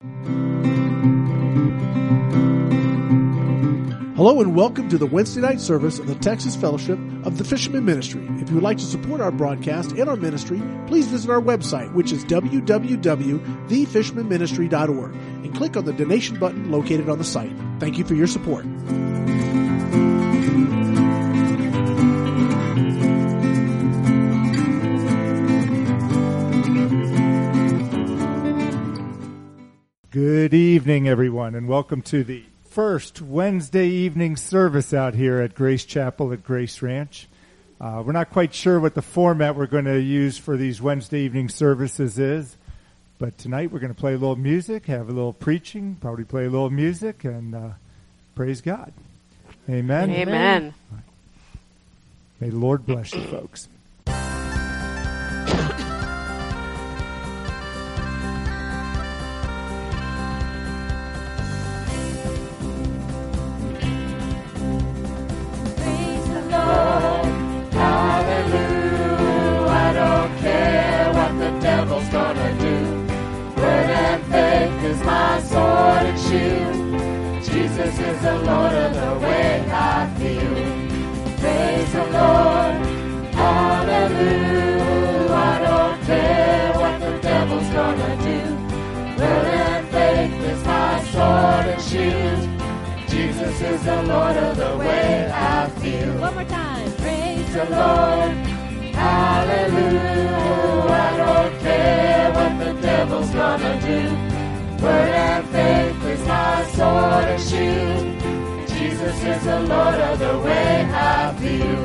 Hello and welcome to the Wednesday night service of the Texas Fellowship of the Fisherman Ministry. If you would like to support our broadcast and our ministry, please visit our website, which is www.thefishermanministry.org, and click on the donation button located on the site. Thank you for your support. Good evening, everyone, and welcome to the first Wednesday evening service out here at Grace Chapel at Grace Ranch. We're not quite sure what the format we're going to use for these Wednesday evening services is, but tonight we're going to play a little music, have a little preaching, probably play a little music, and praise God. Amen? Amen. May the Lord bless you, folks. Jesus is the Lord of the way I feel. Praise the Lord, hallelujah. I don't care what the devil's gonna do. Word and faith is my sword and shield. Jesus is the Lord of the way I feel. One more time. Praise the Lord, hallelujah. I don't care what the devil's gonna do. Word and faith is my sword and shield. Jesus is the Lord of the way I feel.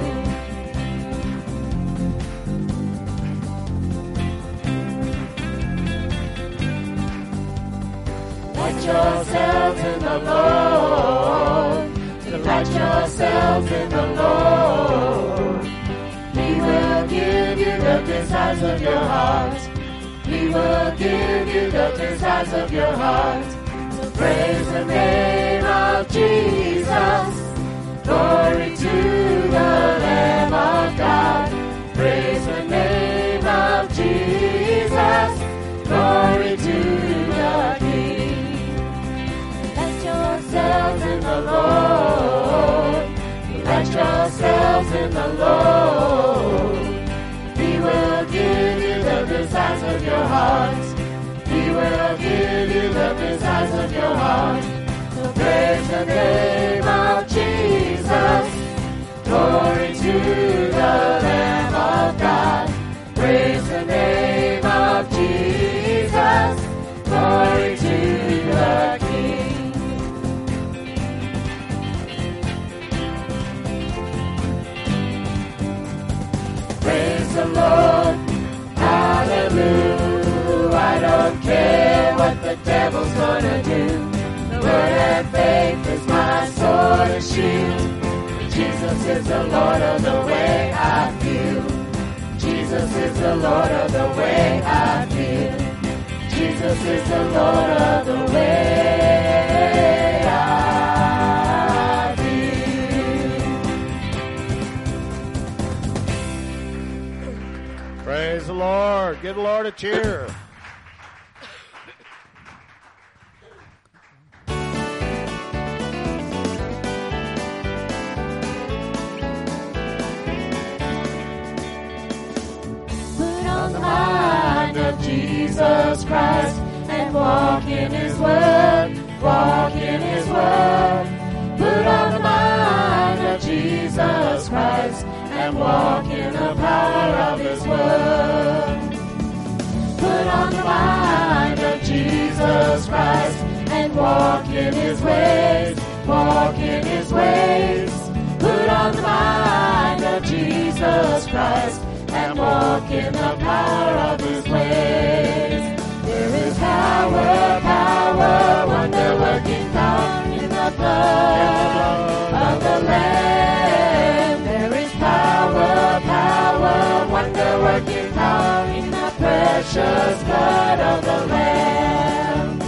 Delight yourselves in the Lord. Delight yourselves in the Lord. He will give you the desires of your heart. He will give you the desires of your heart. So praise the name of Jesus. Glory to the Lamb of God. Praise the name of Jesus. Glory to the King. Let yourselves in the Lord. Let yourselves in the Lord. He will give you the desires of your heart. He will give you the desires of your heart. So praise the name of Jesus. Glory to the Lamb of God. Praise the name of Jesus. Glory to the King. Praise the Lord. Hallelujah, I don't care what the devil's gonna do. The word and faith is my sword and shield. Jesus is the Lord of the way I feel. Jesus is the Lord of the way I feel. Jesus is the Lord of the way I feel. Praise the Lord. Give the Lord a cheer. Put on the mind of Jesus Christ and walk in His word. Walk in His word. Put on the mind of Jesus Christ and walk in the power of His word. Put on the mind of Jesus Christ and walk in His ways. Walk in His ways. Put on the mind of Jesus Christ and walk in the power of His ways. There is power, power, wonder-working power in the blood of the Lamb. There is power, power, wonder-working power in the precious blood of the Lamb.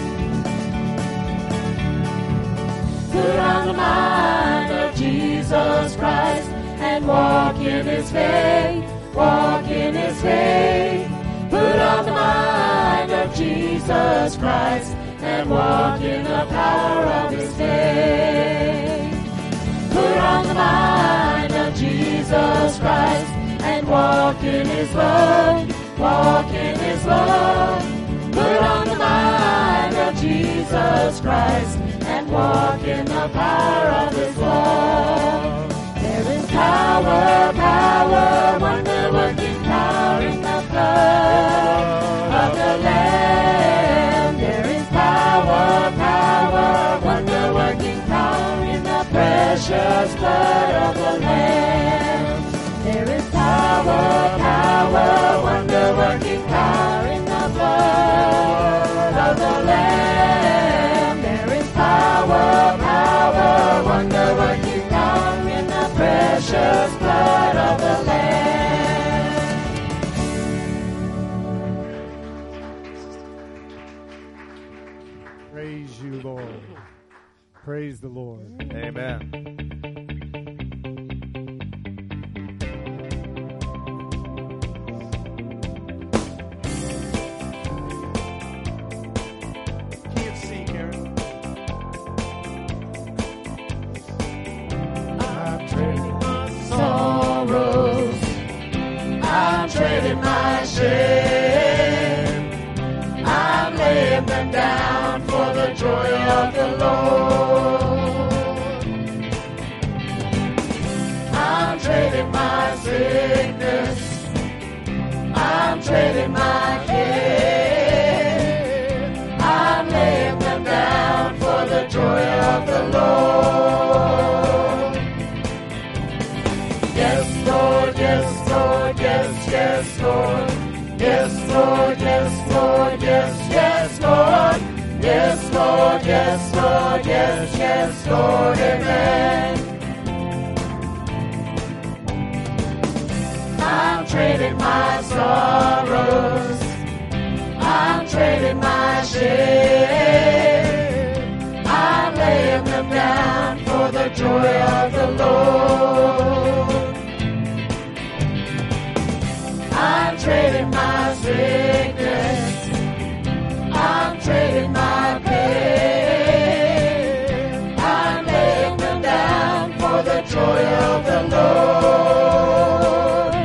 Put on the mind of Jesus Christ and walk in His faith. Walk in His faith. Put on the mind of Jesus Christ and walk in the power of His faith. Put on the mind of Jesus Christ and walk in His love, walk in His love. Put on the mind of Jesus Christ and walk in the power of His love. There is power, power, wonder-working power in the blood of the Lamb. There is power, power, wonder-working power in the precious blood of the Lamb. There is power, power, wonder-working power in the blood of the Lamb. There is power, power, wonder-working power in the precious blood of the Lamb. Praise you, Lord. Praise the Lord. Amen. Trading my shame, I'm laying them down for the joy of the Lord. I'm trading my sickness, I'm trading my care, I'm laying them down for the joy of the Lord. Yes, Lord, yes, Lord, yes, yes, Lord. Yes, Lord, yes, Lord, yes, yes, Lord. Yes, Lord, yes, Lord, yes, yes, Lord, amen. I'm trading my sorrows, I'm trading my shame, I'm laying them down for the joy of the Lord. I'm trading my sickness, I'm trading my pain, I'm laying them down for the joy of the Lord.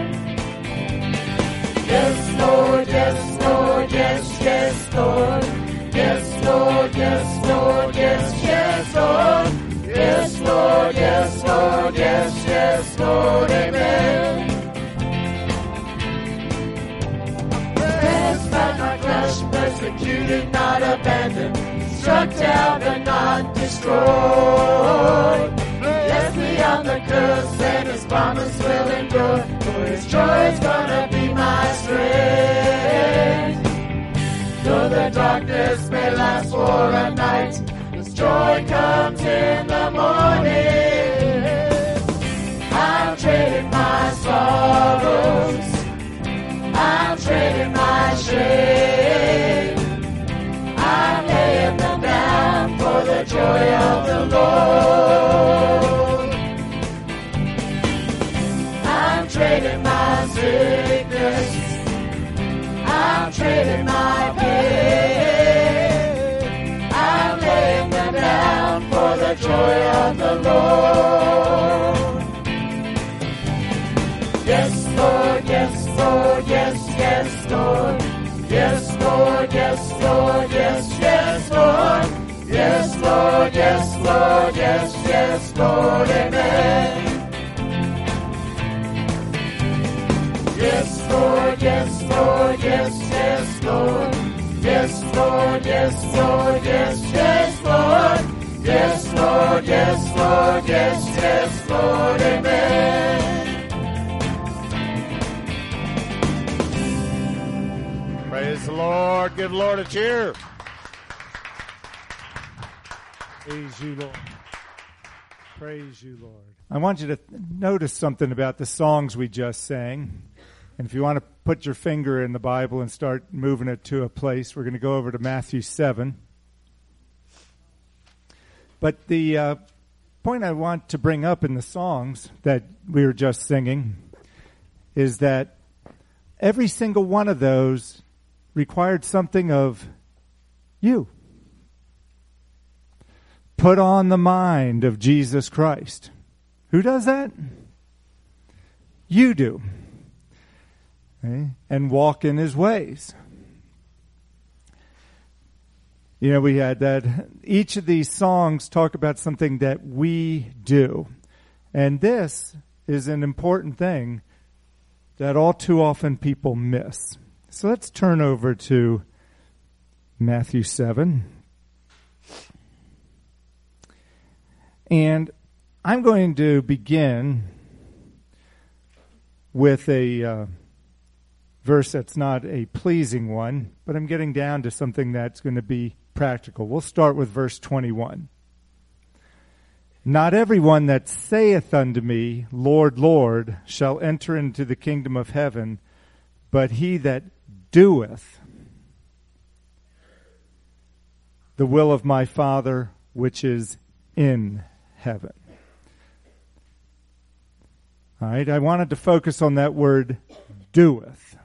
Yes, Lord, yes, Lord, yes, yes, Lord. Yes, Lord, yes, Lord, yes, yes, Lord. Yes, Lord, yes, Lord, yes, yes, Lord, amen. My flesh persecuted, not abandoned, struck down but not destroyed. Left beyond the curse and His promise will endure, for His joy is gonna be my strength. Though the darkness may last for a night, His joy comes in the morning. I'm trading my sorrows, I'm trading my shame, I'm laying them down for the joy of the Lord. I'm trading my sickness, I'm trading my pain, I'm laying them down for the joy of the Lord. Yes, Lord, yes, Lord, yes, yes, Lord. Yes, Lord, yes, Lord, yes, yes, Lord. Yes, Lord, yes, Lord, yes, yes, Lord, amen. Yes, Lord, yes, Lord, yes, yes, Lord. Yes, Lord, yes, Lord, yes, yes, Lord. Yes, Lord, yes, Lord, yes, yes, Lord, amen. Praise the Lord. Give the Lord a cheer. Praise you, Lord. Praise you, Lord. I want you to notice something about the songs we just sang. And if you want to put your finger in the Bible and start moving it to a place, we're going to go over to Matthew 7. But the point I want to bring up in the songs that we were just singing is that every single one of those required something of you. put on the mind of Jesus Christ. Who does that? You do. Okay? And walk in his ways. You know, we had that. Each of these songs talk about something that we do. And this is an important thing that all too often people miss. So let's turn over to Matthew 7. And I'm going to begin with a verse that's not a pleasing one, but I'm getting down to something that's going to be practical. We'll start with verse 21. Not everyone that saith unto me, Lord, Lord, shall enter into the kingdom of heaven, but he that doeth the will of my Father which is in heaven. All right, I wanted to focus on that word doeth.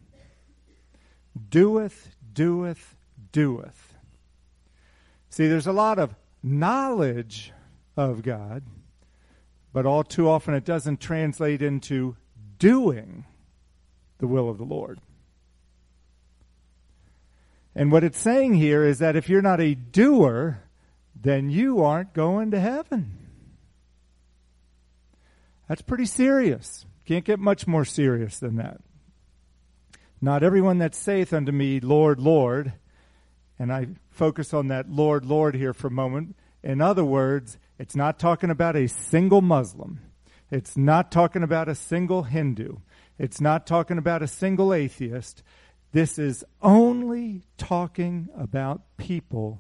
Doeth, doeth, doeth. See, there's a lot of knowledge of God, but all too often it doesn't translate into doing the will of the Lord. And what it's saying here is that if you're not a doer, then you aren't going to heaven. That's pretty serious. Can't get much more serious than that. Not everyone that saith unto me, Lord, Lord, and I focus on that Lord, Lord here for a moment. In other words, it's not talking about a single Muslim. It's not talking about a single Hindu. It's not talking about a single atheist. This is only talking about people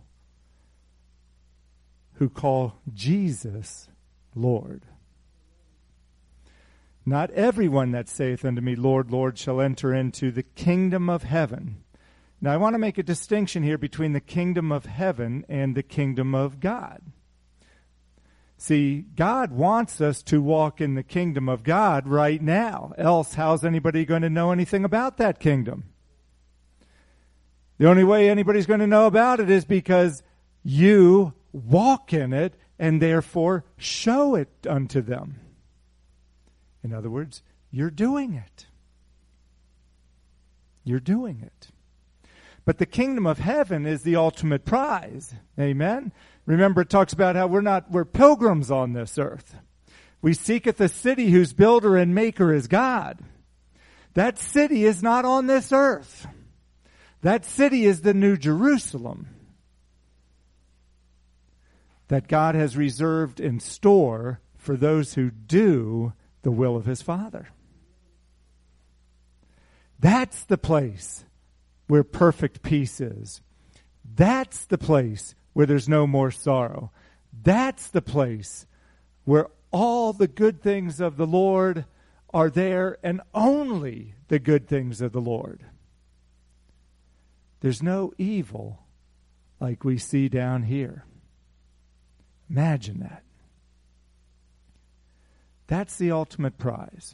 who call Jesus Lord. Not everyone that saith unto me, Lord, Lord, shall enter into the kingdom of heaven. Now, I want to make a distinction here between the kingdom of heaven and the kingdom of God. See, God wants us to walk in the kingdom of God right now. Else, how's anybody going to know anything about that kingdom? The only way anybody's going to know about it is because you walk in it and therefore show it unto them. In other words, you're doing it. You're doing it. But the kingdom of heaven is the ultimate prize. Amen? Remember, it talks about how we're pilgrims on this earth. We seeketh a city whose builder and maker is God. That city is not on this earth. That city is the New Jerusalem that God has reserved in store for those who do the will of his Father. That's the place where perfect peace is. That's the place where there's no more sorrow. That's the place where all the good things of the Lord are there, and only the good things of the Lord. There's no evil like we see down here. Imagine that. That's the ultimate prize.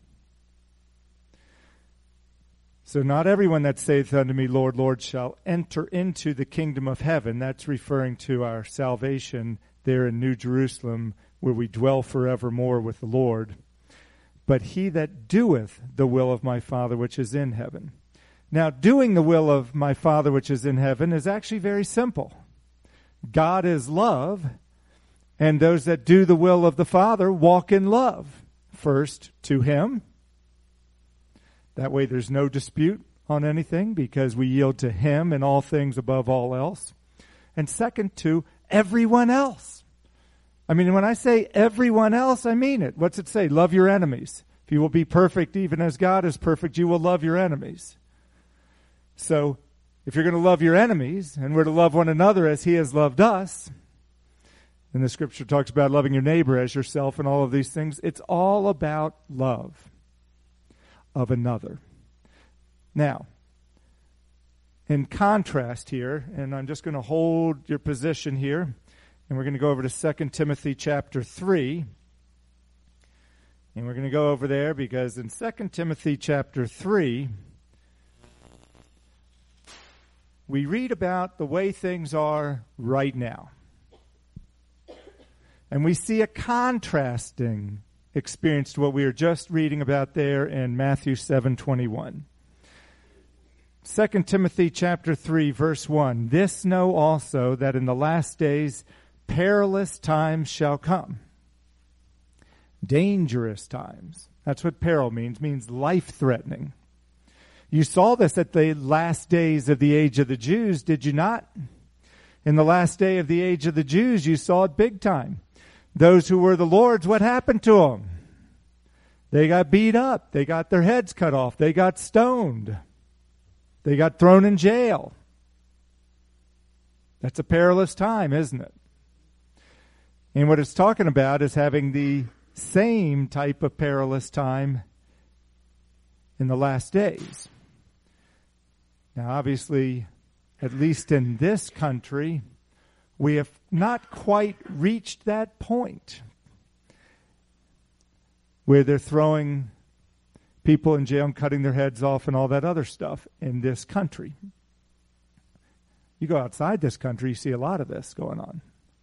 So not everyone that saith unto me, Lord, Lord, shall enter into the kingdom of heaven. That's referring to our salvation there in New Jerusalem, where we dwell forevermore with the Lord. But he that doeth the will of my Father which is in heaven. Now, doing the will of my Father which is in heaven is actually very simple. God is love, and those that do the will of the Father walk in love. First, to him. That way there's no dispute on anything because we yield to him in all things above all else. And second, to everyone else. I mean, when I say everyone else, I mean it. What's it say? Love your enemies. If you will be perfect even as God is perfect, you will love your enemies. So if you're going to love your enemies and we're to love one another as he has loved us, and the scripture talks about loving your neighbor as yourself and all of these things, it's all about love of another. Now, in contrast here, and I'm just going to hold your position here, and we're going to go over to 2 Timothy chapter 3. And we're going to go over there because in 2 Timothy chapter 3, we read about the way things are right now. And we see a contrasting experience to what we were just reading about there in Matthew 7:21. 2 Timothy chapter 3, verse 1. This know also that in the last days perilous times shall come. Dangerous times. That's what peril means life-threatening. You saw this at the last days of the age of the Jews, did you not? In the last day of the age of the Jews, you saw it big time. Those who were the Lord's, what happened to them? They got beat up. They got their heads cut off. They got stoned. They got thrown in jail. That's a perilous time, isn't it? And what it's talking about is having the same type of perilous time in the last days. Now, obviously, at least in this country, we have not quite reached that point where they're throwing people in jail and cutting their heads off and all that other stuff in this country. You go outside this country, you see a lot of this going on.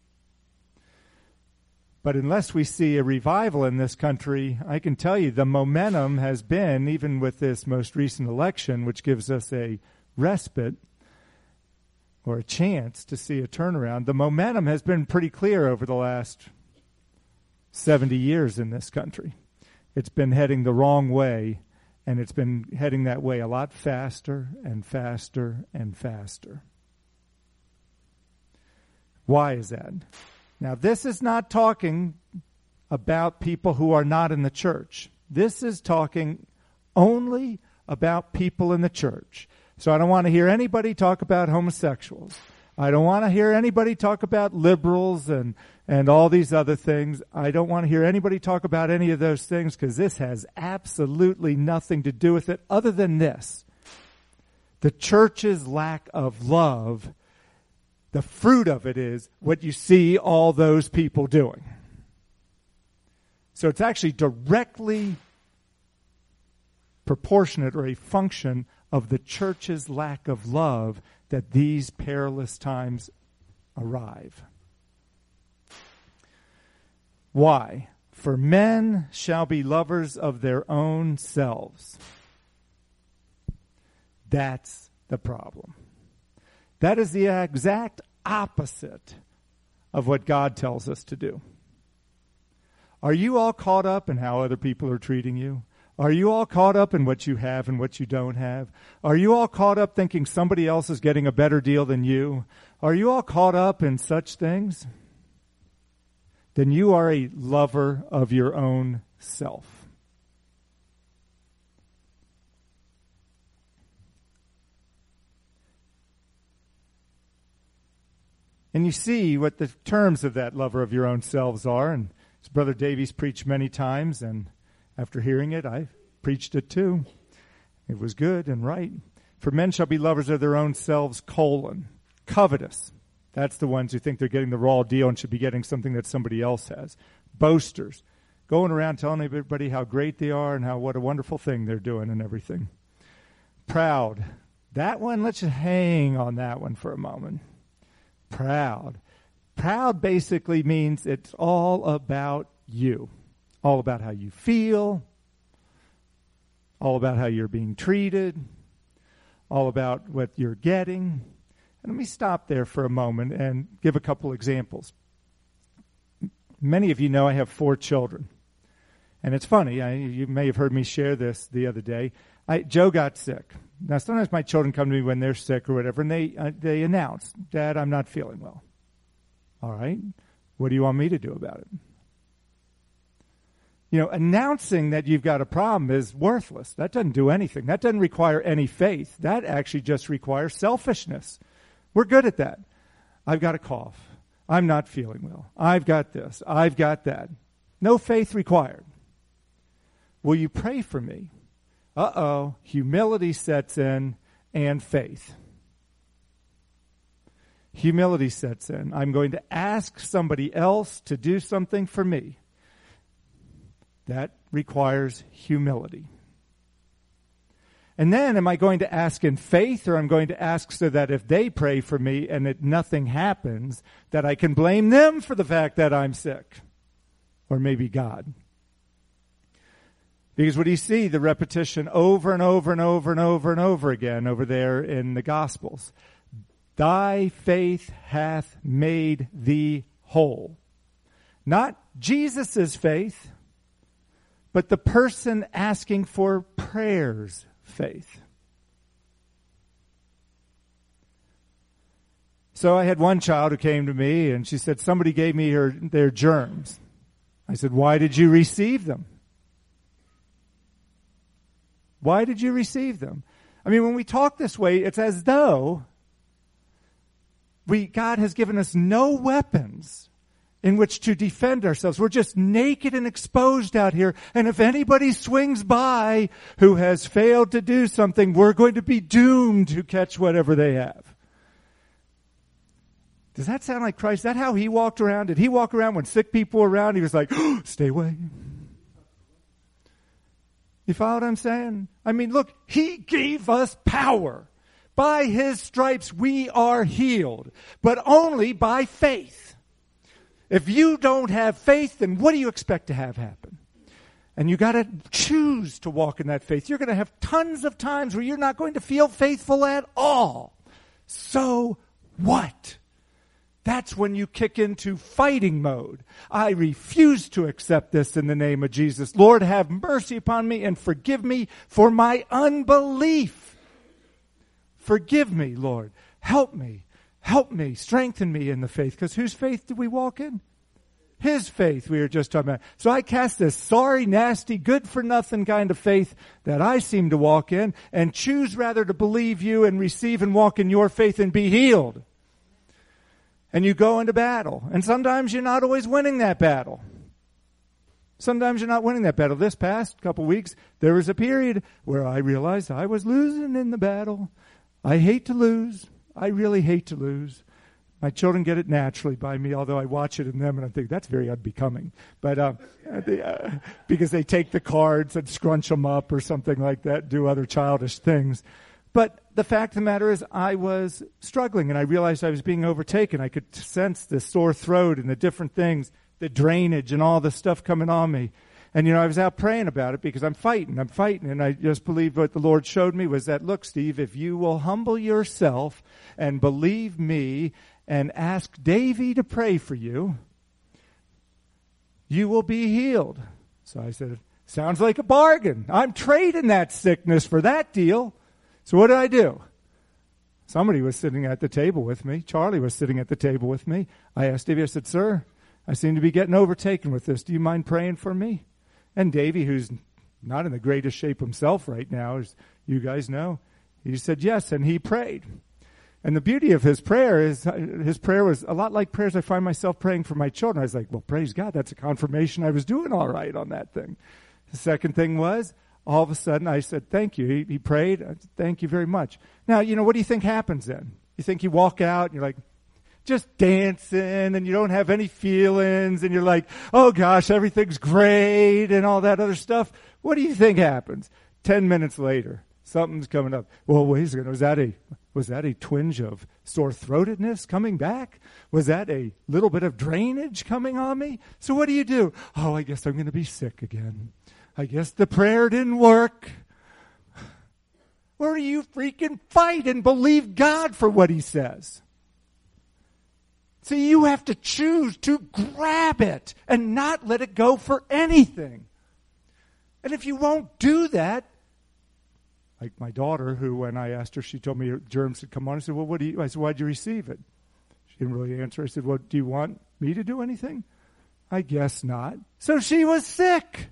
But unless we see a revival in this country, I can tell you the momentum has been, even with this most recent election, which gives us a respite or a chance to see a turnaround, the momentum has been pretty clear over the last 70 years in this country. It's been heading the wrong way, and it's been heading that way a lot faster and faster and faster. Why is that? Now, this is not talking about people who are not in the church. This is talking only about people in the church. So I don't want to hear anybody talk about homosexuals. I don't want to hear anybody talk about liberals and all these other things. I don't want to hear anybody talk about any of those things because this has absolutely nothing to do with it other than this. The church's lack of love, the fruit of it is what you see all those people doing. So it's actually directly proportionate or a function of the church's lack of love that these perilous times arrive. Why? For men shall be lovers of their own selves. That's the problem. That is the exact opposite of what God tells us to do. Are you all caught up in how other people are treating you? Are you all caught up in what you have and what you don't have? Are you all caught up thinking somebody else is getting a better deal than you? Are you all caught up in such things? Then you are a lover of your own self. And you see what the terms of that lover of your own selves are. And as Brother Davies preached many times, and after hearing it, I preached it too. It was good and right. For men shall be lovers of their own selves, covetous. That's the ones who think they're getting the raw deal and should be getting something that somebody else has. Boasters, going around telling everybody how great they are and what a wonderful thing they're doing and everything. Proud. That one, let's just hang on that one for a moment. Proud. Proud basically means it's all about you. All about how you feel. All about how you're being treated. All about what you're getting. And let me stop there for a moment and give a couple examples. Many of you know I have 4 children. And it's funny, you may have heard me share this the other day. Joe got sick. Now, sometimes my children come to me when they're sick or whatever, and they announce, Dad, I'm not feeling well. All right, what do you want me to do about it? You know, announcing that you've got a problem is worthless. That doesn't do anything. That doesn't require any faith. That actually just requires selfishness. We're good at that. I've got a cough. I'm not feeling well. I've got this. I've got that. No faith required. Will you pray for me? Uh-oh, humility sets in and faith. Humility sets in. I'm going to ask somebody else to do something for me. That requires humility. And then am I going to ask in faith, or I'm going to ask so that if they pray for me and nothing happens, that I can blame them for the fact that I'm sick? Or maybe God. Because what do you see? The repetition over and over and over and over and over again over there in the Gospels. Thy faith hath made thee whole. Not Jesus' faith, but the person asking for prayers' faith. So I had one child who came to me and she said, somebody gave me their germs. I said, why did you receive them? Why did you receive them? I mean, when we talk this way, it's as though God has given us no weapons in which to defend ourselves. We're just naked and exposed out here. And if anybody swings by who has failed to do something, we're going to be doomed to catch whatever they have. Does that sound like Christ? Is that how he walked around? Did he walk around when sick people were around? He was like, oh, stay away. You follow what I'm saying? I mean, look, he gave us power. By his stripes we are healed, but only by faith. If you don't have faith, then what do you expect to have happen? And you got to choose to walk in that faith. You're going to have tons of times where you're not going to feel faithful at all. So what? That's when you kick into fighting mode. I refuse to accept this in the name of Jesus. Lord, have mercy upon me and forgive me for my unbelief. Forgive me, Lord. Help me. Help me. Strengthen me in the faith. Because whose faith did we walk in? His faith we were just talking about. So I cast this sorry, nasty, good-for-nothing kind of faith that I seem to walk in and choose rather to believe you and receive and walk in your faith and be healed. And you go into battle. And sometimes you're not always winning that battle. Sometimes you're not winning that battle. This past couple weeks, there was a period where I realized I was losing in the battle. I hate to lose. I really hate to lose. My children get it naturally by me, although I watch it in them and I think that's very unbecoming. But because they take the cards and scrunch them up or something like that, do other childish things. But the fact of the matter is I was struggling and I realized I was being overtaken. I could sense the sore throat and the different things, the drainage and all the stuff coming on me. And, I was out praying about it because I'm fighting. And I just believed what the Lord showed me was that, look, Steve, if you will humble yourself and believe me and ask Davy to pray for you, you will be healed. So I said, sounds like a bargain. I'm trading that sickness for that deal. So what did I do? Somebody was sitting at the table with me. Charlie was sitting at the table with me. I asked Davy, I said, sir, I seem to be getting overtaken with this. Do you mind praying for me? And Davy, who's not in the greatest shape himself right now, as you guys know, he said yes, and he prayed. And the beauty of his prayer is his prayer was a lot like prayers I find myself praying for my children. I was like, well, praise God, that's a confirmation I was doing all right on that thing. The second thing was, all of a sudden, I said, thank you. He prayed. I said, thank you very much. Now, what do you think happens then? You think you walk out and you're like, just dancing and you don't have any feelings and you're like, oh gosh, everything's great and all that other stuff. What do you think happens? 10 minutes later, something's coming up. Well, wait a second. Was that a twinge of sore-throatedness coming back? Was that a little bit of drainage coming on me? So what do? Oh, I guess I'm going to be sick again. I guess the prayer didn't work. Or you freaking fight and believe God for what he says. See, you have to choose to grab it and not let it go for anything. And if you won't do that, like my daughter, who when I asked her, she told me her germs had come on. I said, well, I said, why'd you receive it? She didn't really answer. I said, well, do you want me to do anything? I guess not. So she was sick.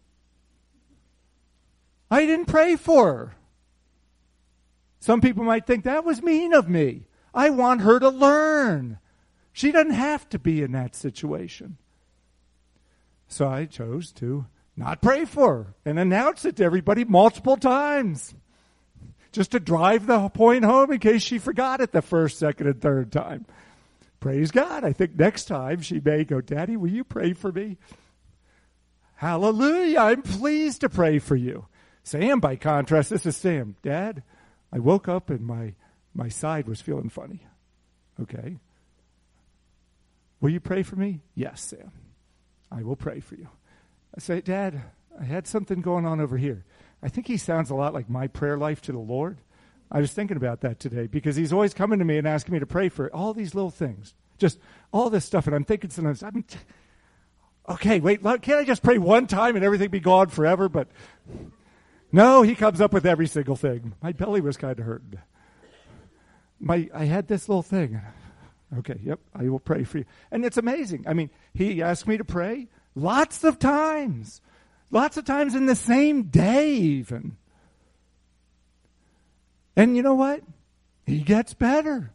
I didn't pray for her. Some people might think that was mean of me. I want her to learn. She doesn't have to be in that situation. So I chose to not pray for her and announce it to everybody multiple times. Just to drive the point home in case she forgot it the first, second, and third time. Praise God. I think next time she may go, Daddy, will you pray for me? Hallelujah. I'm pleased to pray for you. Sam, by contrast, this is Sam. Dad, I woke up and my side was feeling funny. Okay. Will you pray for me? Yes, Sam. I will pray for you. I say, Dad, I had something going on over here. I think he sounds a lot like my prayer life to the Lord. I was thinking about that today because he's always coming to me and asking me to pray for all these little things. Just all this stuff. And I'm thinking sometimes, okay, wait, can't I just pray one time and everything be gone forever? But no, he comes up with every single thing. My belly was kind of hurting. I had this little thing. Okay, yep, I will pray for you. And it's amazing. I mean, he asked me to pray lots of times in the same day even. And you know what? He gets better.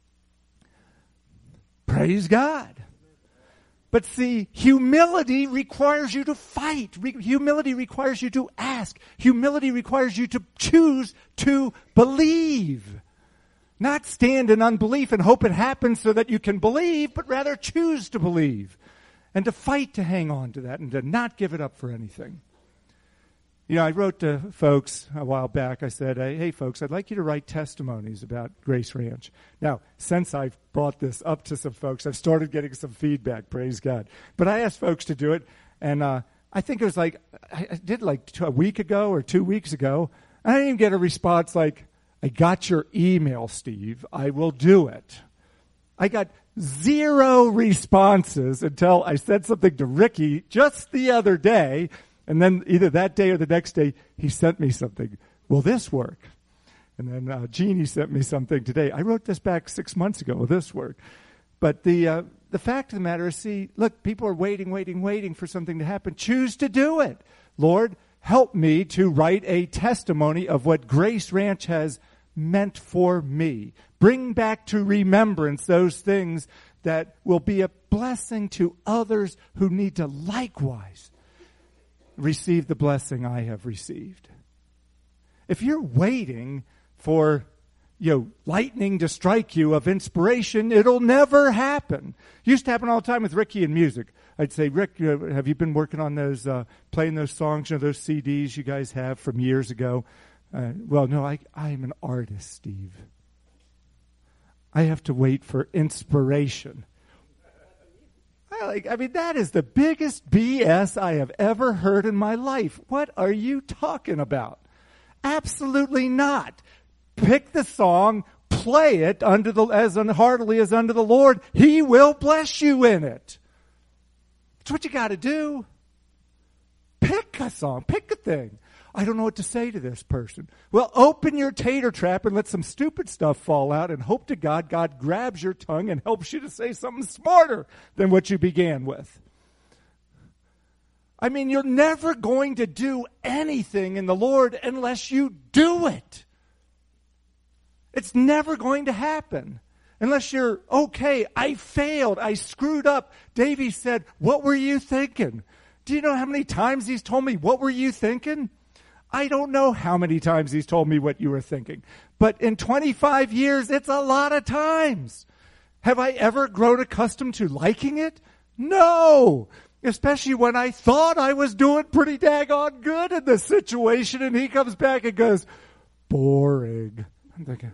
Praise God. But see, humility requires you to fight. Humility requires you to ask. Humility requires you to choose to believe. Not stand in unbelief and hope it happens so that you can believe, but rather choose to believe and to fight to hang on to that and to not give it up for anything. You know, I wrote to folks a while back. I said, hey, folks, I'd like you to write testimonies about Grace Ranch. Now, since I've brought this up to some folks, I've started getting some feedback, praise God. But I asked folks to do it, and I think it was I did a week ago or 2 weeks ago, and I didn't even get a response like, I got your email, Steve. I will do it. I got 0 responses until I said something to Ricky just the other day, and then either that day or the next day, he sent me something. Will this work? And then Jeannie sent me something today. I wrote this back 6 months ago. Will this work? But the fact of the matter is, see, look, people are waiting for something to happen. Choose to do it. Lord, help me to write a testimony of what Grace Ranch has meant for me. Bring back to remembrance those things that will be a blessing to others who need to likewise receive the blessing I have received. If you're waiting for lightning to strike you of inspiration, it'll never happen. It used to happen all the time with Ricky and music. I'd say, Rick, have you been working on those, playing those songs, those CDs you guys have from years ago? Well, no, I'm an artist, Steve. I have to wait for inspiration. That is the biggest BS I have ever heard in my life. What are you talking about? Absolutely not. Pick the song, play it as heartily as unto the Lord. He will bless you in it. That's what you got to do. Pick a song, pick a thing. I don't know what to say to this person. Well, open your tater trap and let some stupid stuff fall out and hope to God grabs your tongue and helps you to say something smarter than what you began with. You're never going to do anything in the Lord unless you do it. It's never going to happen unless you're, okay, I failed, I screwed up. Davey said, what were you thinking? Do you know how many times he's told me, what were you thinking? I don't know how many times he's told me what you were thinking. But in 25 years, it's a lot of times. Have I ever grown accustomed to liking it? No. Especially when I thought I was doing pretty daggone good in this situation, and he comes back and goes, boring. I'm thinking,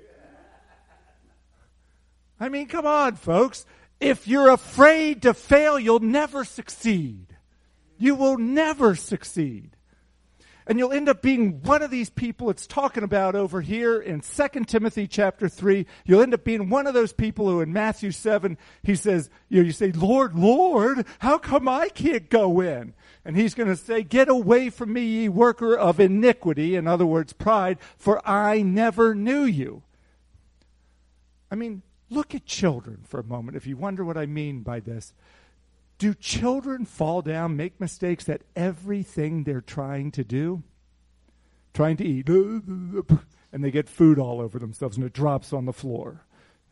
come on, folks. If you're afraid to fail, you'll never succeed. You will never succeed. And you'll end up being one of these people it's talking about over here in 2 Timothy chapter 3. You'll end up being one of those people who in Matthew 7, he says, you say, Lord, Lord, how come I can't go in? And he's going to say, get away from me, ye worker of iniquity, in other words, pride, for I never knew you. Look at children for a moment, if you wonder what I mean by this. Do children fall down, make mistakes at everything they're trying to do? Trying to eat, and they get food all over themselves, and it drops on the floor.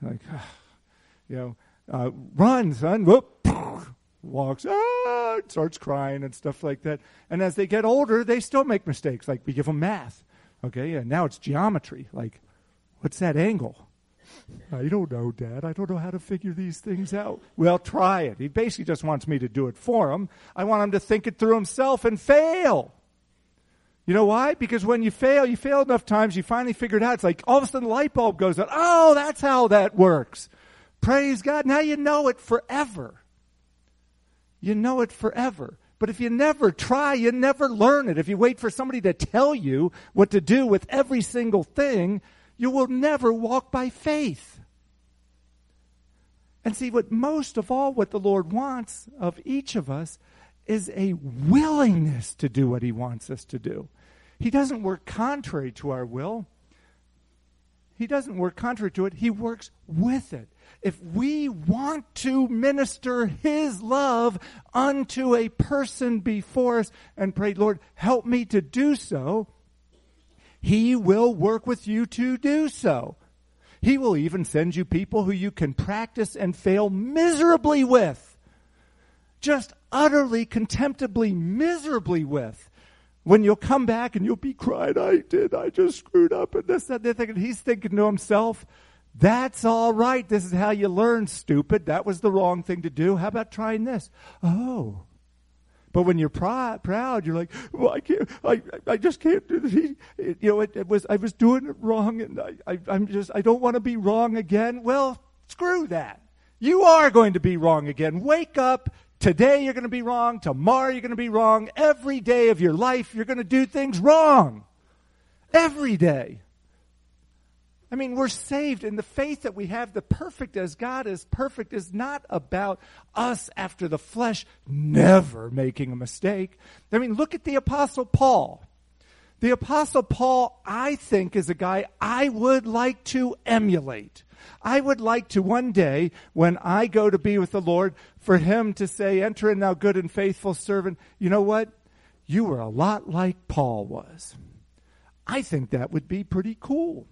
Run, son, whoop, walks, starts crying and stuff like that. And as they get older, they still make mistakes. Like we give them math, okay, and now it's geometry. Like, what's that angle? I don't know, Dad. I don't know how to figure these things out. Well, try it. He basically just wants me to do it for him. I want him to think it through himself and fail. You know why? Because when you fail enough times, you finally figure it out. It's like all of a sudden the light bulb goes on. Oh, that's how that works. Praise God. Now you know it forever. You know it forever. But if you never try, you never learn it. If you wait for somebody to tell you what to do with every single thing, you will never walk by faith. And see, what the Lord wants of each of us is a willingness to do what he wants us to do. He doesn't work contrary to our will. He doesn't work contrary to it. He works with it. If we want to minister his love unto a person before us and pray, Lord, help me to do so, he will work with you to do so. He will even send you people who you can practice and fail miserably with. Just utterly, contemptibly, miserably with. When you'll come back and you'll be crying, I just screwed up and this, that, and that. And he's thinking to himself, that's all right. This is how you learn, stupid. That was the wrong thing to do. How about trying this? Oh. But when you're proud, you're like, well, I just can't do this. I was doing it wrong and I don't want to be wrong again. Well, screw that. You are going to be wrong again. Wake up. Today you're going to be wrong. Tomorrow you're going to be wrong. Every day of your life you're going to do things wrong. Every day. I mean, we're saved, and the faith that we have, the perfect as God is perfect, is not about us after the flesh never making a mistake. I mean, look at the Apostle Paul. The Apostle Paul, I think, is a guy I would like to emulate. I would like to one day, when I go to be with the Lord, for him to say, enter in thou good and faithful servant. You know what? You were a lot like Paul was. I think that would be pretty cool.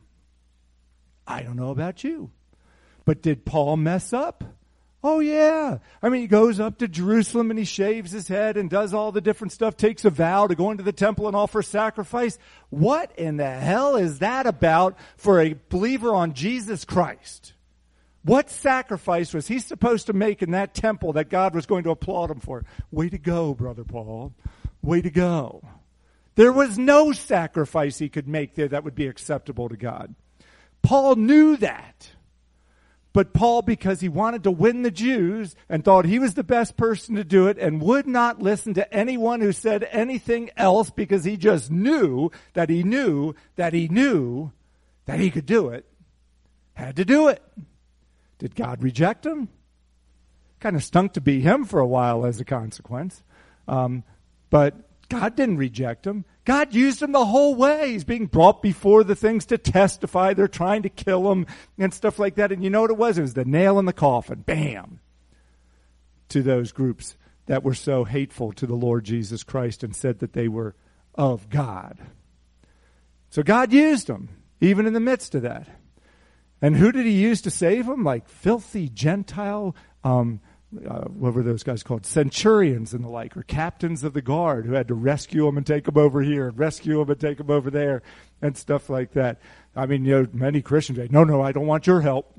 I don't know about you. But did Paul mess up? Oh, yeah. I mean, he goes up to Jerusalem and he shaves his head and does all the different stuff, takes a vow to go into the temple and offer sacrifice. What in the hell is that about for a believer on Jesus Christ? What sacrifice was he supposed to make in that temple that God was going to applaud him for? Way to go, Brother Paul. Way to go. There was no sacrifice he could make there that would be acceptable to God. Paul knew that. But Paul, because he wanted to win the Jews and thought he was the best person to do it and would not listen to anyone who said anything else because he just knew that he knew that he knew that he could do it, had to do it. Did God reject him? Kind of stunk to be him for a while as a consequence. But God didn't reject him. God used him the whole way. He's being brought before the things to testify. They're trying to kill him and stuff like that. And you know what it was? It was the nail in the coffin. Bam! To those groups that were so hateful to the Lord Jesus Christ and said that they were of God. So God used him, even in the midst of that. And who did he use to save him? Like filthy Gentile, what were those guys called? Centurions and the like, or captains of the guard who had to rescue him and take him over here, and rescue him and take him over there, and stuff like that. I mean, many Christians say, no, I don't want your help.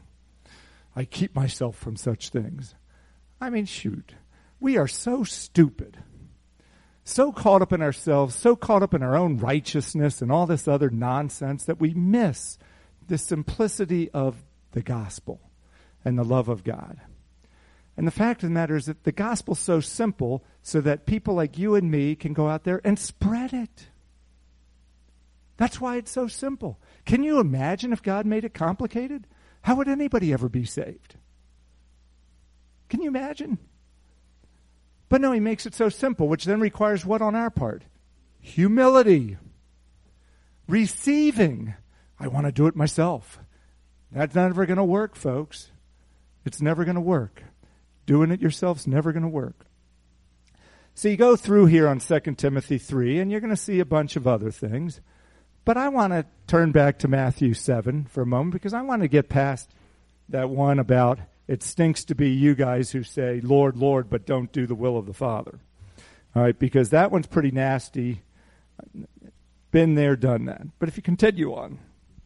I keep myself from such things. I mean, shoot. We are so stupid, so caught up in ourselves, so caught up in our own righteousness and all this other nonsense that we miss the simplicity of the gospel and the love of God. And the fact of the matter is that the gospel's so simple so that people like you and me can go out there and spread it. That's why it's so simple. Can you imagine if God made it complicated? How would anybody ever be saved? Can you imagine? But no, he makes it so simple, which then requires what on our part? Humility. Receiving. I want to do it myself. That's never going to work, folks. It's never going to work. Doing it yourself's never going to work. So you go through here on 2 Timothy 3, and you're going to see a bunch of other things. But I want to turn back to Matthew 7 for a moment, because I want to get past that one about it stinks to be you guys who say, Lord, Lord, but don't do the will of the Father. All right, because that one's pretty nasty. Been there, done that. But if you continue on.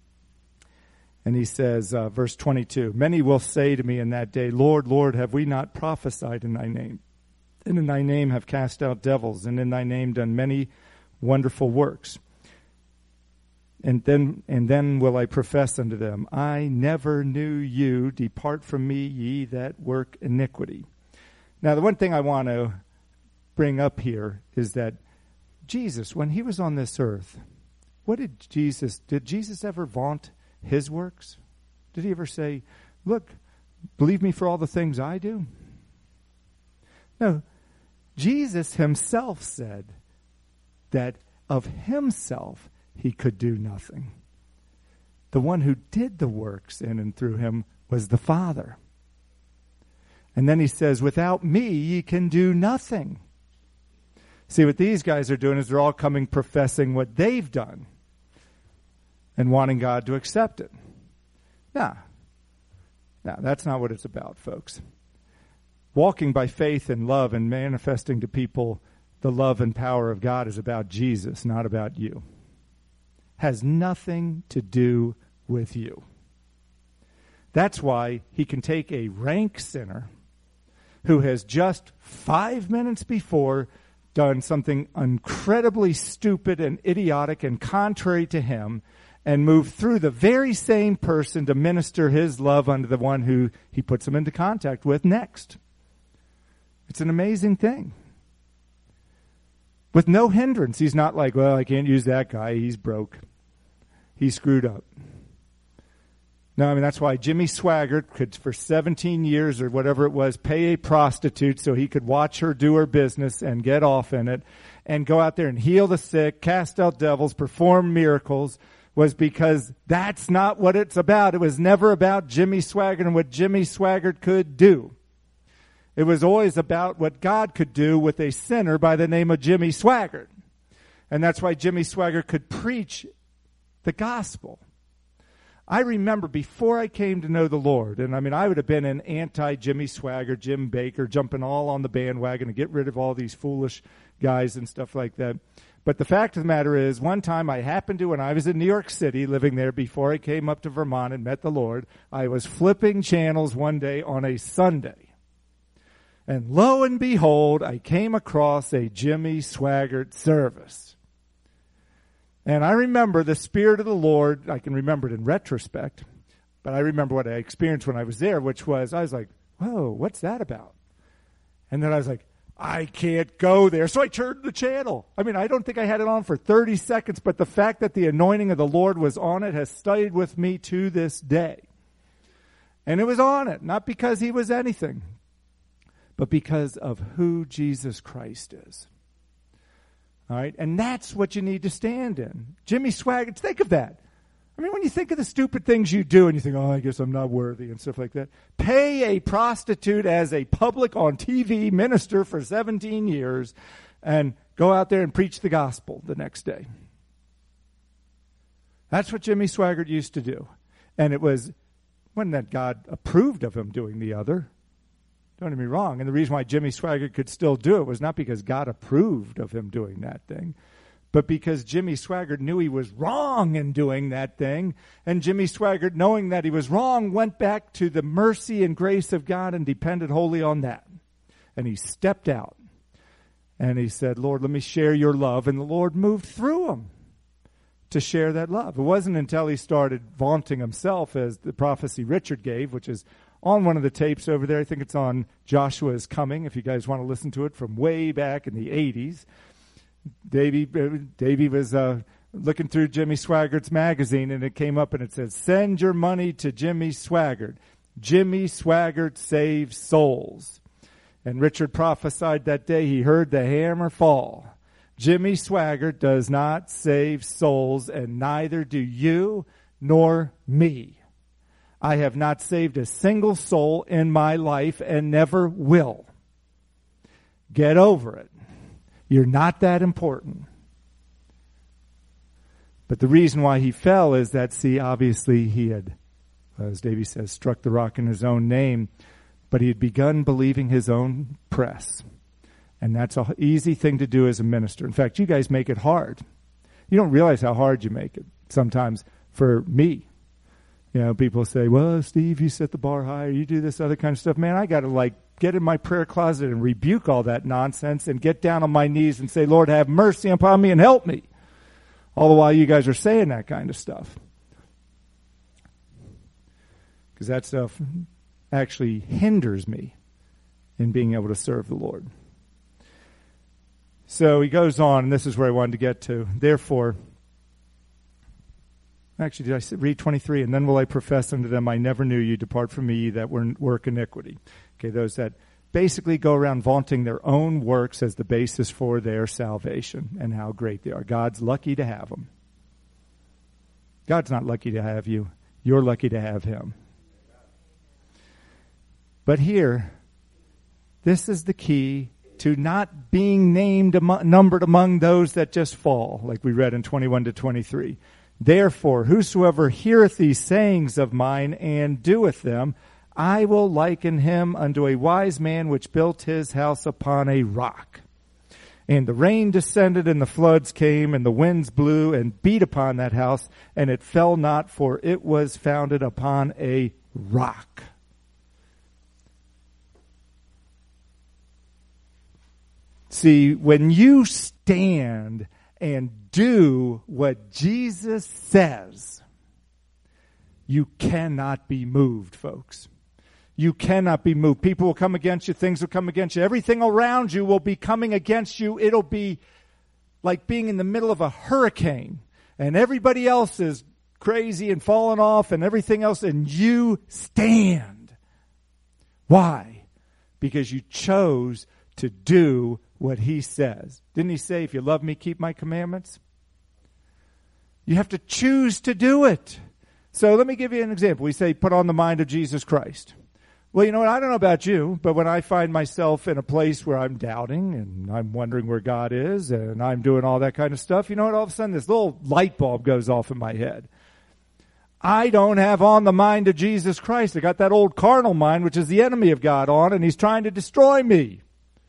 And he says, verse 22, many will say to me in that day, Lord, Lord, have we not prophesied in thy name? And in thy name have cast out devils, and in thy name done many wonderful works. And then will I profess unto them, I never knew you. Depart from me, ye that work iniquity. Now, the one thing I want to bring up here is that Jesus, when he was on this earth, did Jesus ever vaunt his works? Did he ever say, look, believe me for all the things I do? No. Jesus himself said that of himself he could do nothing. The one who did the works in and through him was the Father. And then he says, without me ye can do nothing. See, what these guys are doing is they're all coming professing what they've done and wanting God to accept it. No, that's not what it's about, folks. Walking by faith and love and manifesting to people the love and power of God is about Jesus, not about you. Has nothing to do with you. That's why he can take a rank sinner who has just 5 minutes before done something incredibly stupid and idiotic and contrary to him and move through the very same person to minister his love unto the one who he puts him into contact with next. It's an amazing thing. With no hindrance. He's not like, well, I can't use that guy. He's broke. He's screwed up. No, I mean, that's why Jimmy Swaggart could, for 17 years or whatever it was, pay a prostitute so he could watch her do her business and get off in it and go out there and heal the sick, cast out devils, perform miracles, was because that's not what it's about. It was never about Jimmy Swaggart and what Jimmy Swaggart could do. It was always about what God could do with a sinner by the name of Jimmy Swaggart. And that's why Jimmy Swaggart could preach the gospel. I remember before I came to know the Lord, and I mean, I would have been an anti-Jimmy Swaggart, Jim Baker, jumping all on the bandwagon to get rid of all these foolish guys and stuff like that. But the fact of the matter is, one time I happened to, when I was in New York City, living there before I came up to Vermont and met the Lord, I was flipping channels one day on a Sunday. And lo and behold, I came across a Jimmy Swaggart service. And I remember the Spirit of the Lord, I can remember it in retrospect, but I remember what I experienced when I was there, which was, I was like, whoa, what's that about? And then I was like, I can't go there. So I turned the channel. I mean, I don't think I had it on for 30 seconds, but the fact that the anointing of the Lord was on it has stayed with me to this day. And it was on it, not because he was anything, but because of who Jesus Christ is. All right? And that's what you need to stand in. Jimmy Swaggart, think of that. I mean, when you think of the stupid things you do and you think, oh, I guess I'm not worthy and stuff like that, pay a prostitute as a public on TV minister for 17 years and go out there and preach the gospel the next day. That's what Jimmy Swaggart used to do. And it wasn't that God approved of him doing the other. Don't get me wrong. And the reason why Jimmy Swaggart could still do it was not because God approved of him doing that thing, but because Jimmy Swaggart knew he was wrong in doing that thing. And Jimmy Swaggart, knowing that he was wrong, went back to the mercy and grace of God and depended wholly on that. And he stepped out. And he said, Lord, let me share your love. And the Lord moved through him to share that love. It wasn't until he started vaunting himself, as the prophecy Richard gave, which is on one of the tapes over there. I think it's on Joshua is Coming, if you guys want to listen to it, from way back in the 80s. Davey was looking through Jimmy Swaggart's magazine, and it came up and it says, send your money to Jimmy Swaggart. Jimmy Swaggart saves souls. And Richard prophesied that day he heard the hammer fall. Jimmy Swaggart does not save souls, and neither do you nor me. I have not saved a single soul in my life and never will. Get over it. You're not that important. But the reason why he fell is that, see, obviously he had, as Davey says, struck the rock in his own name, but he had begun believing his own press. And that's an easy thing to do as a minister. In fact, you guys make it hard. You don't realize how hard you make it sometimes for me. You know, people say, well, Steve, you set the bar high, or you do this other kind of stuff. Man, I got to get in my prayer closet and rebuke all that nonsense and get down on my knees and say, Lord, have mercy upon me and help me. All the while you guys are saying that kind of stuff. Because that stuff actually hinders me in being able to serve the Lord. So he goes on, and this is where I wanted to get to. Therefore, actually, did I read 23? And then will I profess unto them, I never knew you, depart from me, ye that work iniquity. Okay, those that basically go around vaunting their own works as the basis for their salvation and how great they are. God's lucky to have them. God's not lucky to have you. You're lucky to have him. But here, this is the key to not being numbered among those that just fall, like we read in 21 to 23. Therefore, whosoever heareth these sayings of mine and doeth them, I will liken him unto a wise man which built his house upon a rock. And the rain descended, and the floods came, and the winds blew and beat upon that house, and it fell not, for it was founded upon a rock. See, when you stand and do what Jesus says, you cannot be moved, folks. You cannot be moved. People will come against you. Things will come against you. Everything around you will be coming against you. It'll be like being in the middle of a hurricane, and everybody else is crazy and falling off and everything else, and you stand. Why? Because you chose to do what he says. Didn't he say, if you love me, keep my commandments? You have to choose to do it. So let me give you an example. We say, put on the mind of Jesus Christ. Well, you know what? I don't know about you, but when I find myself in a place where I'm doubting and I'm wondering where God is and I'm doing all that kind of stuff, you know what? All of a sudden this little light bulb goes off in my head. I don't have on the mind of Jesus Christ. I got that old carnal mind, which is the enemy of God, on, and he's trying to destroy me.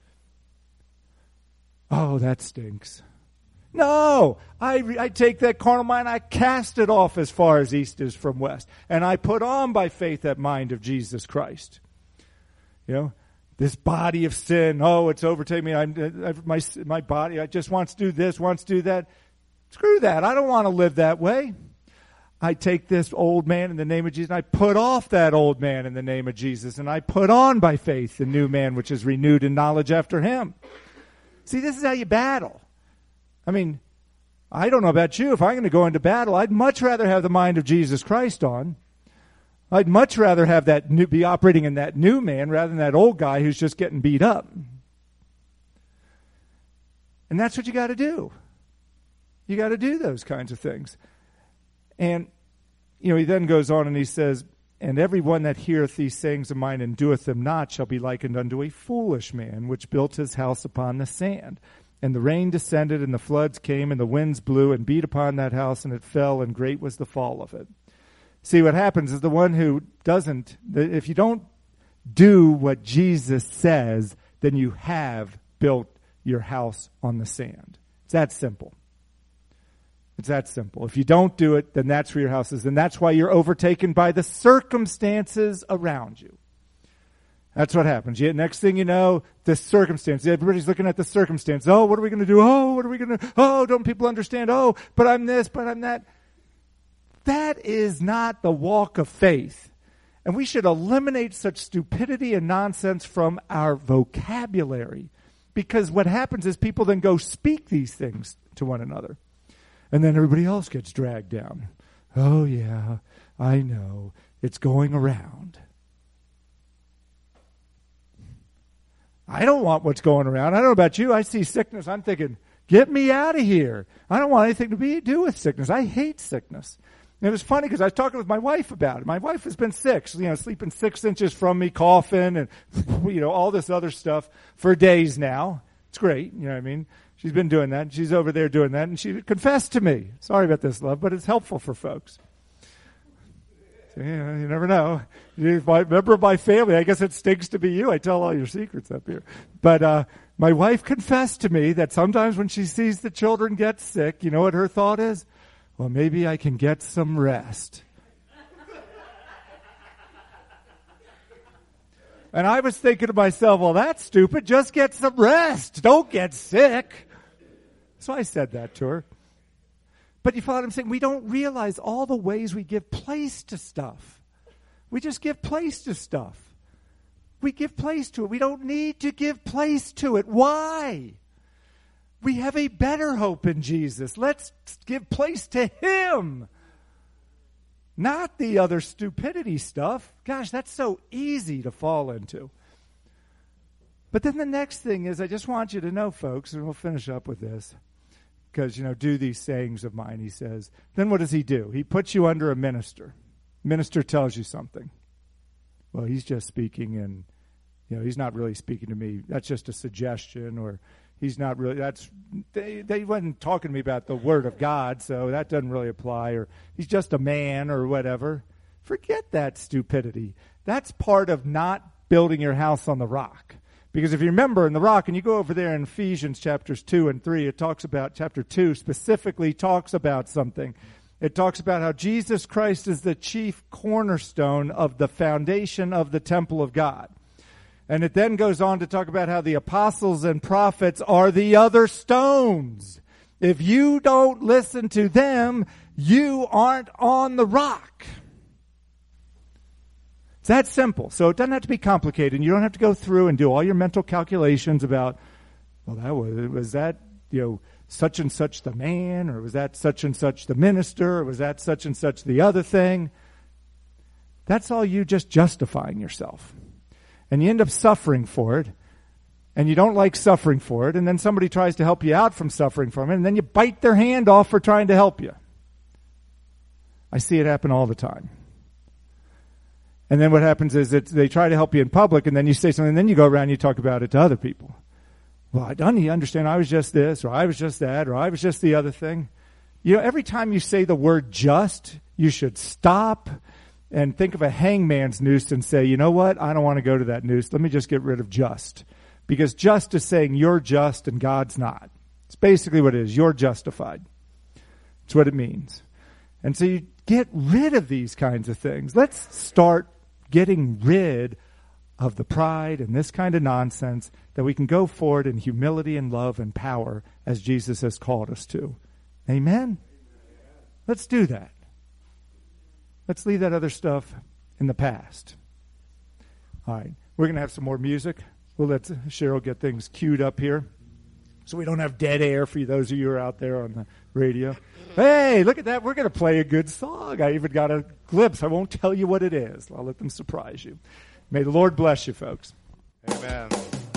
Oh, that stinks. No, I take that carnal mind, I cast it off as far as east is from west, and I put on by faith that mind of Jesus Christ. You know, this body of sin, oh, it's overtaking me. My body, I just wants to do this, wants to do that. Screw that. I don't want to live that way. I take this old man in the name of Jesus, and I put off that old man in the name of Jesus, and I put on by faith the new man which is renewed in knowledge after him. See, this is how you battle. I mean, I don't know about you. If I'm going to go into battle, I'd much rather have the mind of Jesus Christ on. I'd much rather have that be operating in that new man rather than that old guy who's just getting beat up. And that's what you got to do. You got to do those kinds of things. And, you know, he then goes on and he says, and every one that heareth these sayings of mine and doeth them not shall be likened unto a foolish man, which built his house upon the sand. And the rain descended, and the floods came, and the winds blew and beat upon that house, and it fell, and great was the fall of it. See, what happens is the one who doesn't, if you don't do what Jesus says, then you have built your house on the sand. It's that simple. It's that simple. If you don't do it, then that's where your house is. And that's why you're overtaken by the circumstances around you. That's what happens. Yet next thing you know, the circumstance. Everybody's looking at the circumstance. Oh, what are we going to do? Oh, what are we going to do? Oh, don't people understand? Oh, but I'm this, but I'm that. That is not the walk of faith. And we should eliminate such stupidity and nonsense from our vocabulary. Because what happens is people then go speak these things to one another. And then everybody else gets dragged down. Oh, yeah, I know. It's going around. I don't want what's going around. I don't know about you. I see sickness. I'm thinking, get me out of here. I don't want anything to do with sickness. I hate sickness. And it was funny because I was talking with my wife about it. My wife has been sick, sleeping 6 inches from me, coughing, and, all this other stuff for days now. It's great. You know what I mean? She's been doing that. She's over there doing that, and she confessed to me. Sorry about this, love, but it's helpful for folks. So, you never know. You're a member of my family. I guess it stinks to be you. I tell all your secrets up here. But my wife confessed to me that sometimes when she sees the children get sick, you know what her thought is? Well, maybe I can get some rest. And I was thinking to myself, well, that's stupid. Just get some rest. Don't get sick. So I said that to her. But you follow what I'm saying? We don't realize all the ways we give place to stuff. We just give place to stuff. We give place to it. We don't need to give place to it. Why? We have a better hope in Jesus. Let's give place to Him. Not the other stupidity stuff. Gosh, that's so easy to fall into. But then the next thing is, I just want you to know, folks, and we'll finish up with this, because, do these sayings of mine, he says. Then what does he do? He puts you under a minister. Minister tells you something. Well, he's just speaking, and, he's not really speaking to me. That's just a suggestion, or he's not really, they wasn't talking to me about the Word of God, so that doesn't really apply, or he's just a man, or whatever. Forget that stupidity. That's part of not building your house on the rock. Because if you remember in the rock, and you go over there in Ephesians chapters 2 and 3, it talks about, chapter 2 specifically talks about something. It talks about how Jesus Christ is the chief cornerstone of the foundation of the temple of God. And it then goes on to talk about how the apostles and prophets are the other stones. If you don't listen to them, you aren't on the rock. It's that simple. So it doesn't have to be complicated. And you don't have to go through and do all your mental calculations about, well, that was that, such and such the man, or was that such and such the minister, or was that such and such the other thing? That's all you just justifying yourself. And you end up suffering for it, and you don't like suffering for it, and then somebody tries to help you out from suffering from it, and then you bite their hand off for trying to help you. I see it happen all the time. And then what happens is that they try to help you in public, and then you say something, and then you go around and you talk about it to other people. Well, don't you understand? I was just this, or I was just that, or I was just the other thing. Every time you say the word just, you should stop and think of a hangman's noose and say, you know what? I don't want to go to that noose. Let me just get rid of just. Because just is saying you're just and God's not. It's basically what it is. You're justified. That's what it means. And so you get rid of these kinds of things. Let's start getting rid of the pride and this kind of nonsense, that we can go forward in humility and love and power as Jesus has called us to. Amen? Let's do that. Let's leave that other stuff in the past. All right. We're going to have some more music. We'll let Cheryl get things queued up here so we don't have dead air for those of you who are out there on the radio. Hey, look at that. We're going to play a good song. I even got a glimpse. I won't tell you what it is. I'll let them surprise you. May the Lord bless you, folks. Amen.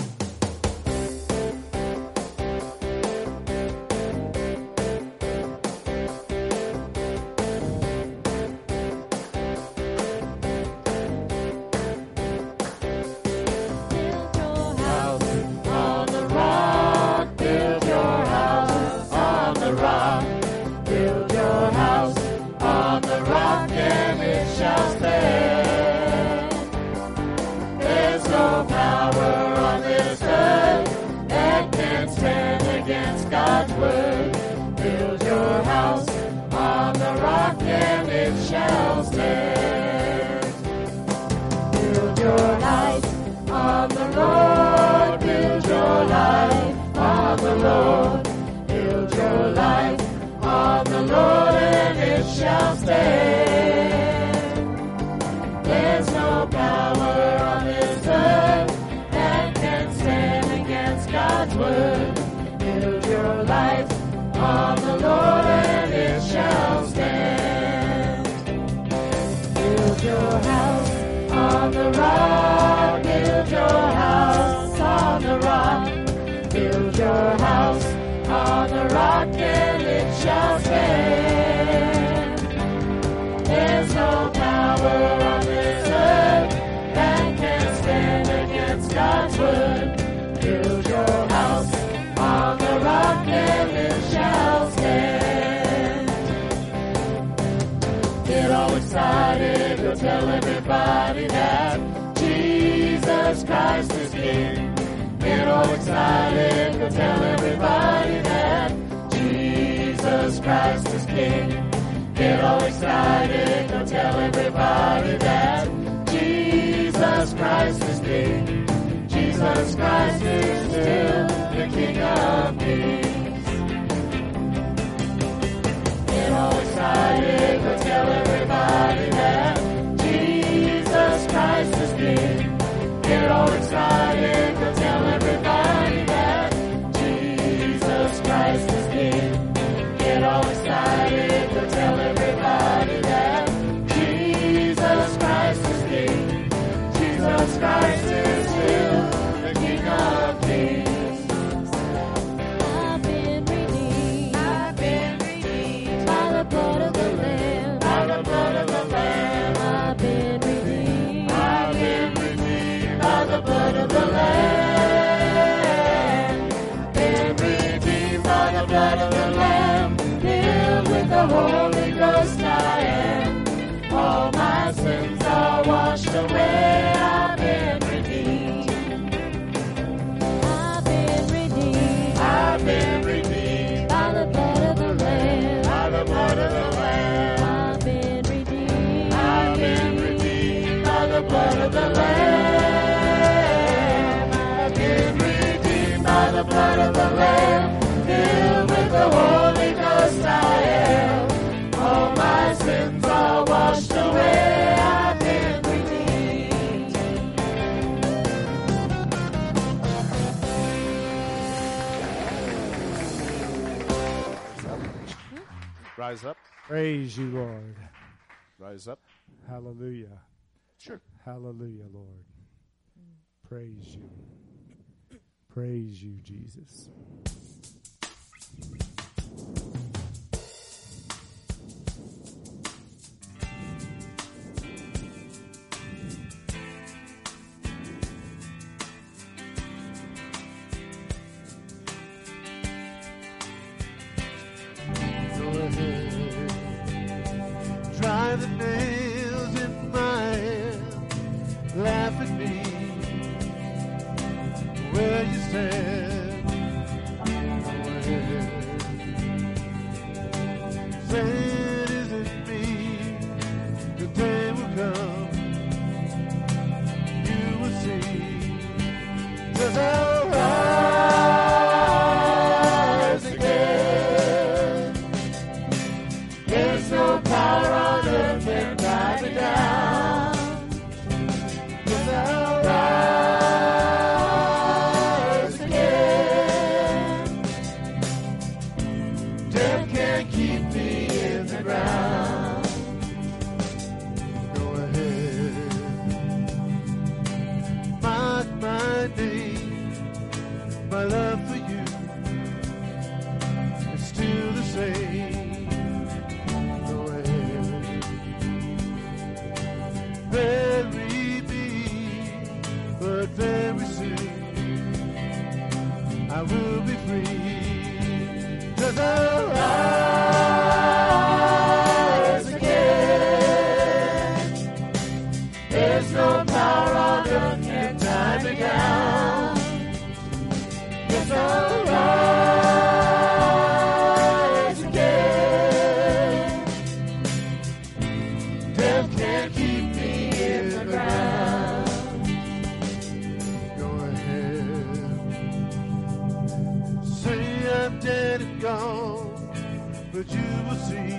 Tell everybody that Jesus Christ is King. Get all excited, go tell everybody that Jesus Christ is King. Get all excited, go tell everybody that Jesus Jesus Christ is King. Jesus Christ is still the King of Kings. Get all excited, go tell everybody that Jesus Christ is King. Get all excited, go tell everybody that Jesus Christ is King. Get all excited, go tell everybody that Jesus Christ is King. Jesus Christ is still the King of Kings. I've been redeemed. I've been redeemed by the blood of the Lamb. By the blood of the Lamb. I've been redeemed. I've been redeemed by the blood of the Lamb. Been redeemed by the blood of the Lamb. Filled with the Holy Ghost I am. All my sins are washed away. I've been redeemed. I've been redeemed I've been redeemed by the blood of the Lamb. by the blood of the Lamb. I've been redeemed. I've been redeemed by the blood of the Lamb. I've been redeemed by the blood of the Lamb. Filled with the Holy Ghost I am. All my sins are washed away. I've been redeemed. Rise up. Praise you, Lord. Rise up. Hallelujah. Sure. Hallelujah, Lord. Praise you. Praise you, Jesus. Go ahead. Drive the nails in my hand. Laugh at me where you stand. Go ahead. Say it isn't me. The day will come. You will see. 'Cause I'll rise again. There's no power on earth can tie me down. 'Cause I'll rise again. Death can't keep me in the ground. Go ahead. Mark my name. My love for you is still the same. Go ahead. Bury me, but very soon I will be free. 'Cause I'll rise again. There's no power on earth can tie me down. Yes, I'll rise again. Death can't keep me in the ground. Go ahead. Say I'm dead and gone, but you will see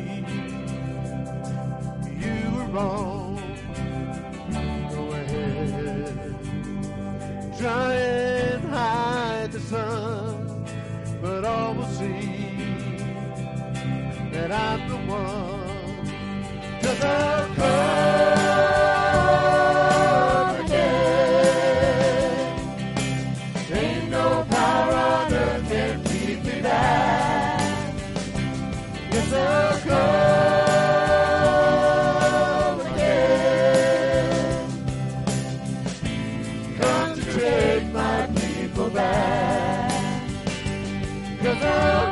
you were wrong. Go ahead. Try and hide the sun, but all will see that I'm the one. 'Cause I'll come again. Ain't no power on earth can keep me back. Yes, I'll come again. Come to take my people back. 'Cause I'll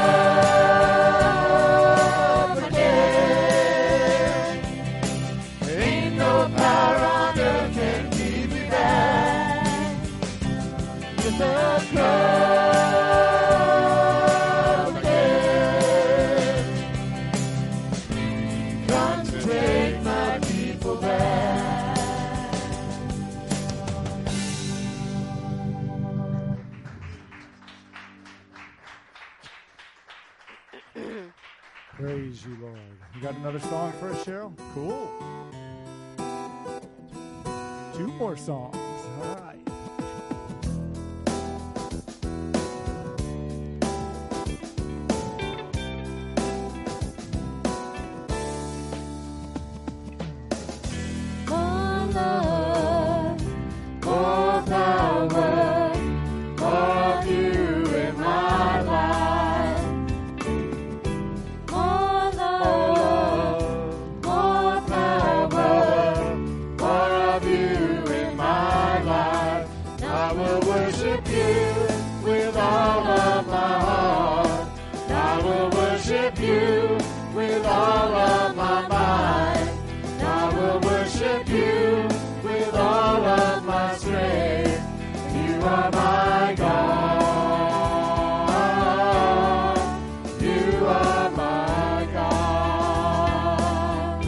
come again. Ain't no power on earth can keep me back. Yes, I'll come again. Come to take my people back. Praise you, Lord. You got another song for us, Cheryl? Cool. 2 more songs. All right. More love, More power, more of you in my life. more love, More power, more of you in my life. I will worship you with all of my heart. I will worship you with all of my mind. I will worship you with all of my strength. You are my God. You are my God.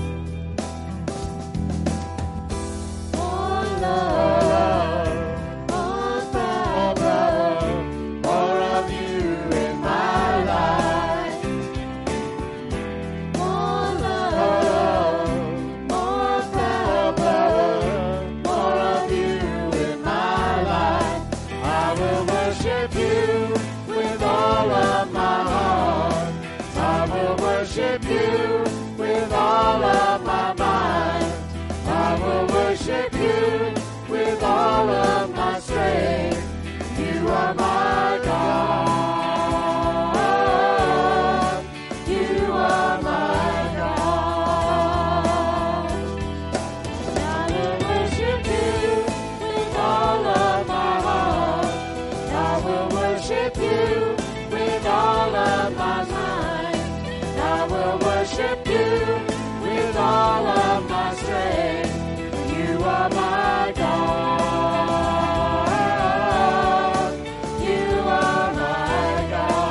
more love, more power, More of you in my life. more love, More power, more of you in my life. I will worship you with all of my heart. I will worship you with all of my mind. I will worship you with all of my strength. You are my God. You are my God. I will worship you with all of my heart. I will worship you with all of my mind. I will worship you with all of my strength. You are my God. You are my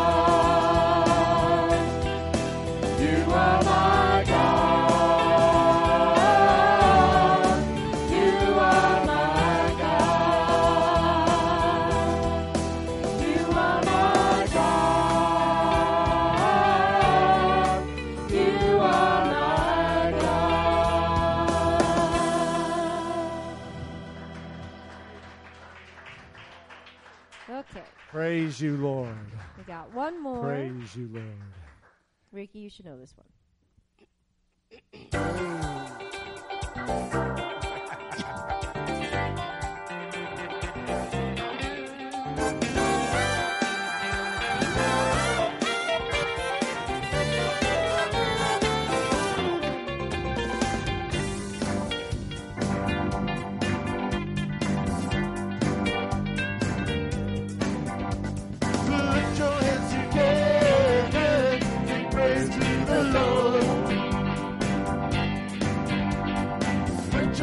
God. You are my God. You are my God. You are my God. You are my God. Okay, Praise you, Lord. we got one more. Praise you, Lord. Ricky, you should know this one. Put your hands together, sing praise to the Lord. Put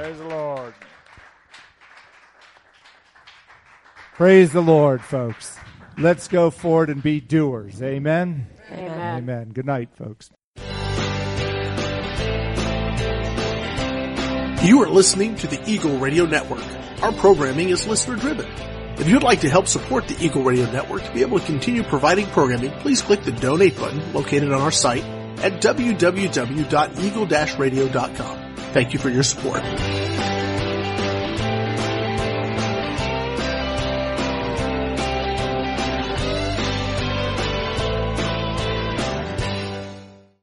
Praise the Lord. Praise the Lord, folks. Let's go forward and be doers. Amen? Amen. Amen. Good night, folks. You are listening to the Eagle Radio Network. Our programming is listener driven. If you'd like to help support the Eagle Radio Network to be able to continue providing programming, please click the donate button located on our site at www.eagle-radio.com. Thank you for your support.